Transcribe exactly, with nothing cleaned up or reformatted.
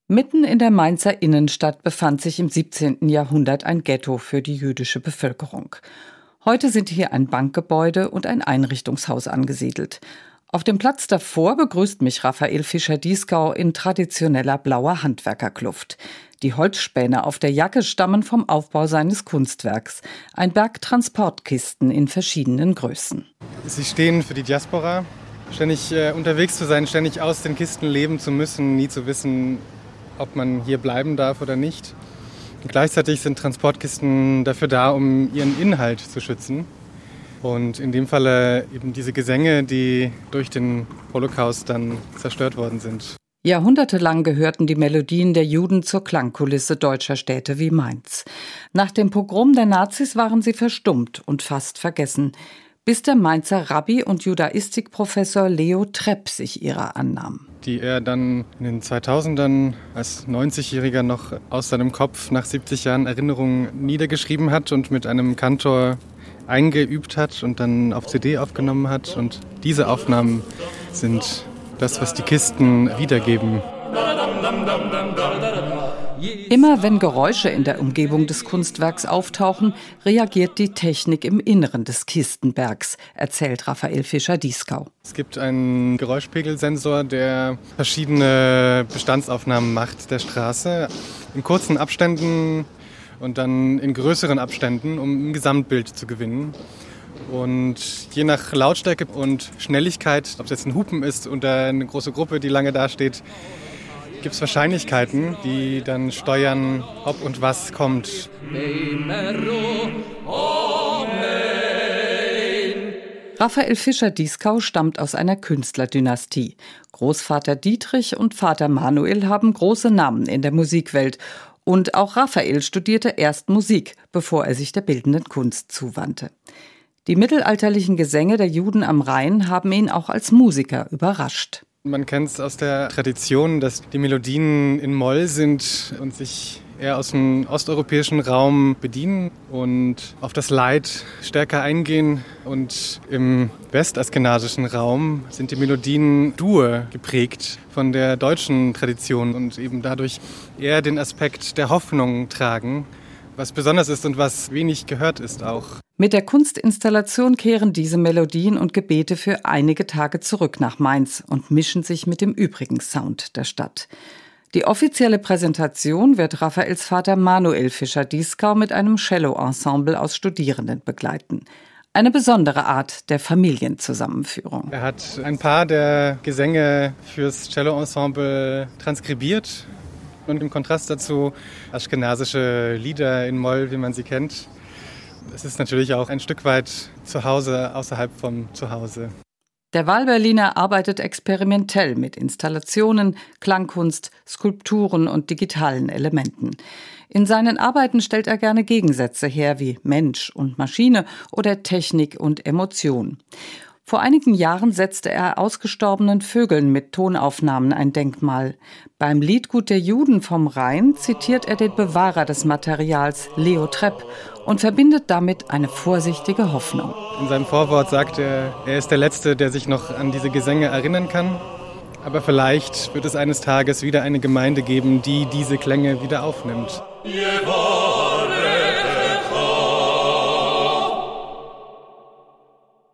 Mitten in der Mainzer Innenstadt befand sich im siebzehnten Jahrhundert ein Ghetto für die jüdische Bevölkerung. Heute sind hier ein Bankgebäude und ein Einrichtungshaus angesiedelt. Auf dem Platz davor begrüßt mich Raphael Fischer-Dieskau in traditioneller blauer Handwerkerkluft. Die Holzspäne auf der Jacke stammen vom Aufbau seines Kunstwerks. Ein Berg Transportkisten in verschiedenen Größen. Sie stehen für die Diaspora. Ständig äh, unterwegs zu sein, ständig aus den Kisten leben zu müssen, nie zu wissen, ob man hier bleiben darf oder nicht. Und gleichzeitig sind Transportkisten dafür da, um ihren Inhalt zu schützen. Und in dem Falle eben diese Gesänge, die durch den Holocaust dann zerstört worden sind. Jahrhundertelang gehörten die Melodien der Juden zur Klangkulisse deutscher Städte wie Mainz. Nach dem Pogrom der Nazis waren sie verstummt und fast vergessen, bis der Mainzer Rabbi und Judaistikprofessor Leo Trepp sich ihrer annahm. Die er dann in den zweitausendern als neunzigjähriger noch aus seinem Kopf nach siebzig Jahren Erinnerungen niedergeschrieben hat und mit einem Kantor eingeübt hat und dann auf C D aufgenommen hat. Und diese Aufnahmen sind das, was die Kisten wiedergeben. Immer wenn Geräusche in der Umgebung des Kunstwerks auftauchen, reagiert die Technik im Inneren des Kistenbergs, erzählt Raphael Fischer-Dieskau. Es gibt einen Geräuschpegelsensor, der verschiedene Bestandsaufnahmen macht der Straße in kurzen Abständen und dann in größeren Abständen, um ein Gesamtbild zu gewinnen. Und je nach Lautstärke und Schnelligkeit, ob es jetzt ein Hupen ist oder eine große Gruppe, die lange dasteht, gibt es Wahrscheinlichkeiten, die dann steuern, ob und was kommt. Raphael Fischer-Dieskau stammt aus einer Künstlerdynastie. Großvater Dietrich und Vater Manuel haben große Namen in der Musikwelt. Und auch Raphael studierte erst Musik, bevor er sich der bildenden Kunst zuwandte. Die mittelalterlichen Gesänge der Juden am Rhein haben ihn auch als Musiker überrascht. Man kennt es aus der Tradition, dass die Melodien in Moll sind und sich eher aus dem osteuropäischen Raum bedienen und auf das Leid stärker eingehen. Und im westaskenasischen Raum sind die Melodien Dur geprägt von der deutschen Tradition und eben dadurch eher den Aspekt der Hoffnung tragen, was besonders ist und was wenig gehört ist auch. Mit der Kunstinstallation kehren diese Melodien und Gebete für einige Tage zurück nach Mainz und mischen sich mit dem übrigen Sound der Stadt. Die offizielle Präsentation wird Raphaels Vater Manuel Fischer-Dieskau mit einem Cello-Ensemble aus Studierenden begleiten. Eine besondere Art der Familienzusammenführung. Er hat ein paar der Gesänge fürs Cello-Ensemble transkribiert und im Kontrast dazu aschkenasische Lieder in Moll, wie man sie kennt. Es ist natürlich auch ein Stück weit zu Hause, außerhalb vom Zuhause. Der Wahlberliner arbeitet experimentell mit Installationen, Klangkunst, Skulpturen und digitalen Elementen. In seinen Arbeiten stellt er gerne Gegensätze her wie Mensch und Maschine oder Technik und Emotion. Vor einigen Jahren setzte er ausgestorbenen Vögeln mit Tonaufnahmen ein Denkmal. Beim Liedgut der Juden vom Rhein zitiert er den Bewahrer des Materials, Leo Trepp, und verbindet damit eine vorsichtige Hoffnung. In seinem Vorwort sagt er, er ist der Letzte, der sich noch an diese Gesänge erinnern kann. Aber vielleicht wird es eines Tages wieder eine Gemeinde geben, die diese Klänge wieder aufnimmt.